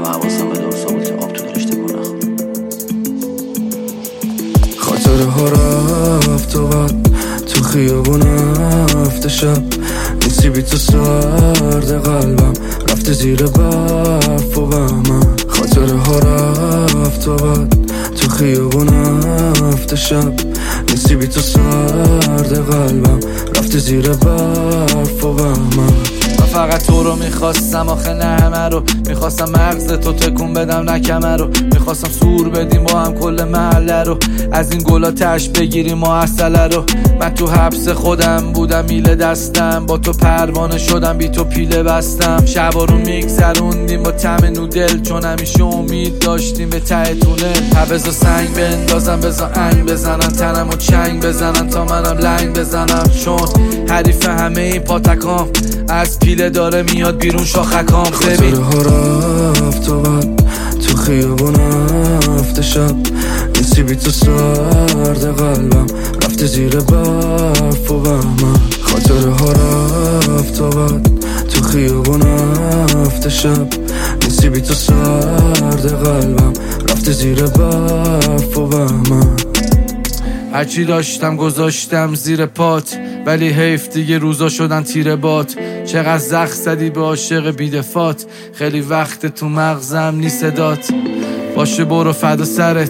همه حواسم به درسا بود که آب تو رشته کنه. خاطره ها رفت و بعد تو خیابون هفته شب نیستی بی تو سرد قلبم رفته زیر برف و بهمن. خاطره ها رفت و بعد تو خیابون هفته شب نیستی بی تو سرد قلبم رفته زیر برف و بهمن. من فقط تو رو میخواستم آخه نه همه رو میخواستم مغز تو تکون بدم نه کمر رو میخواستم سور بدیم با هم کل محله رو از این گلا تش بگیریم و عسله رو. من تو حبس خودم بودم میله دستم با تو پروانه شدم بی تو پیله بستم. شبا رو میگذروندیم با طعم نودل چون همیشه امید داشتیم به ته تونل. بذار سنگ بندازم بذار انگ بزنن تنم و چنگ بزنن تا منم لنگ بزنم چون حریف همه این پاتکام از پیله داره میاد بیرون شاخکام. خاطره ها رفت و بعد تو خیابون هفته شب نیستی بی تو سرد قلبم رفته زیر برف و بهمن. خاطره ها رفت و بعد تو خیابون هفته شب نیستی بی تو سرد قلبم رفته زیر برف و بهمن. هرچی داشتم گذاشتم زیر پات ولی حیف دیگه روزا شدن تیره بات. چقدر زخم زدی به عاشق بیدفات خیلی وقت تو مغزم نی صدات. باشه برو فدا سرت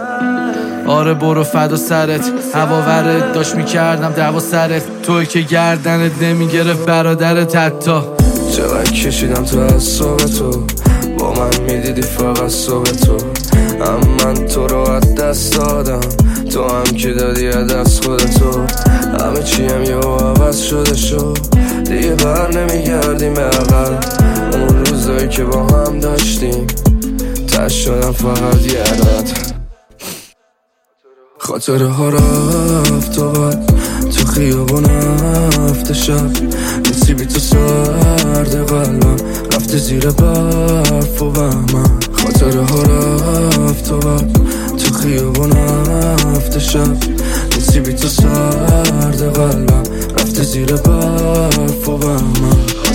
آره برو فدا سرت هوا ورد داشت میکردم دعوا سرت توی که گردنت نمیگرفت برادرت حتی. چقدر کشیدم تو اعصاب تو با من میدیدی فقط صبح تو من تو رو از دست دادم تو هم که دادی از دست خودتو. همه چی هم یه عوض شده شو دیگه بر نمیگردیم به عقل. اون روزایی که با هم داشتیم تش شدم فقط یادت. خاطره ها رفت و بعد تو خیابون هفته شب نیستی بی تو سرد قلبم رفته زیر برف و بهمن. خاطره ها رفت و بعد تو خیابون هفته شب نیستی بی تو سرد قلبم رفته زیر برف و بهمن.